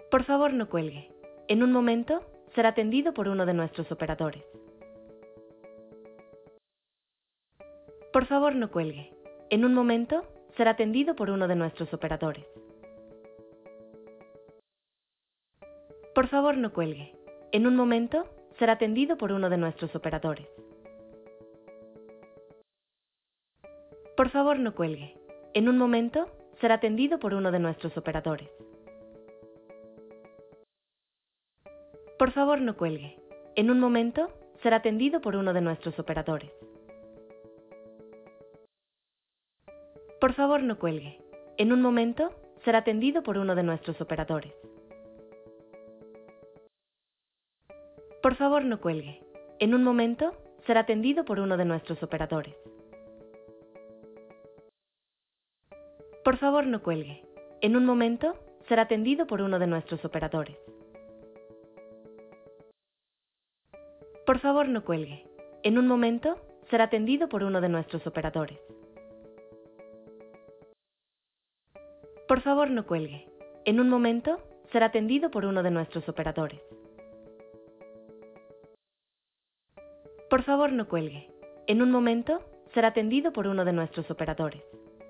Por favor, no cuelgue. En un momento, será atendido por uno de nuestros operadores. Por favor, no cuelgue. En un momento, será atendido por uno de nuestros operadores. Por favor, no cuelgue. En un momento, será atendido por uno de nuestros operadores. Por favor, no cuelgue. En un momento, será atendido por uno de nuestros operadores. Por favor, no cuelgue. En un momento, será atendido por uno de nuestros operadores. Por favor, no cuelgue. En un momento, será atendido por uno de nuestros operadores. Por favor, no cuelgue. En un momento, será atendido por uno de nuestros operadores. Por favor, no cuelgue. En un momento, será atendido por uno de nuestros operadores. Por favor, no cuelgue. En un momento, será atendido por uno de nuestros operadores. Por favor, no cuelgue. En un momento, será atendido por uno de nuestros operadores. Por favor, no cuelgue. En un momento, será atendido por uno de nuestros operadores.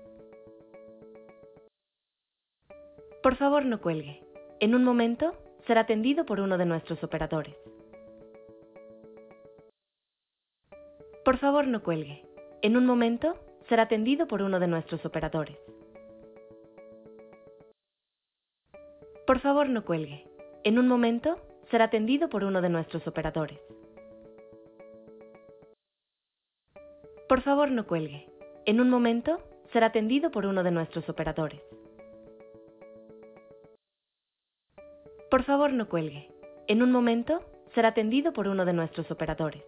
Por favor, no cuelgue. En un momento, será atendido por uno de nuestros operadores. Por favor, no cuelgue. En un momento, será atendido por uno de nuestros operadores. Por favor, no cuelgue. En un momento, será atendido por uno de nuestros operadores. Por favor, no cuelgue. En un momento, será atendido por uno de nuestros operadores. Por favor, no cuelgue. En un momento, será atendido por uno de nuestros operadores.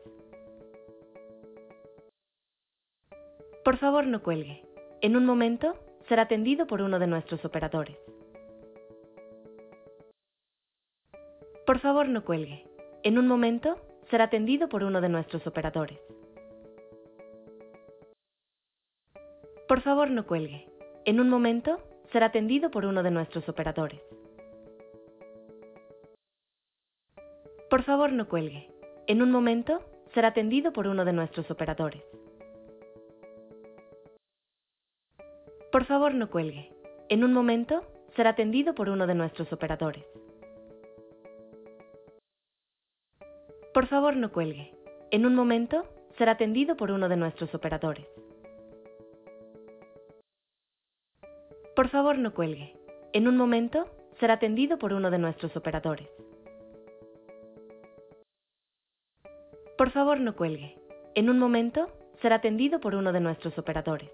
Por favor, no cuelgue. En un momento, será atendido por uno de nuestros operadores. Por favor, no cuelgue. En un momento, será atendido por uno de nuestros operadores. Por favor, no cuelgue. En un momento, será atendido por uno de nuestros operadores. Por favor, no cuelgue. En un momento, será atendido por uno de nuestros operadores. Por favor, no cuelgue. En un momento, será atendido por uno de nuestros operadores. Por favor, no cuelgue. En un momento, será atendido por uno de nuestros operadores. Por favor, no cuelgue. En un momento, será atendido por uno de nuestros operadores. Por favor, no cuelgue. En un momento, será atendido por uno de nuestros operadores.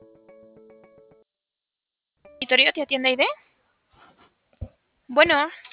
¿Auditorio te atiende ID? Bueno.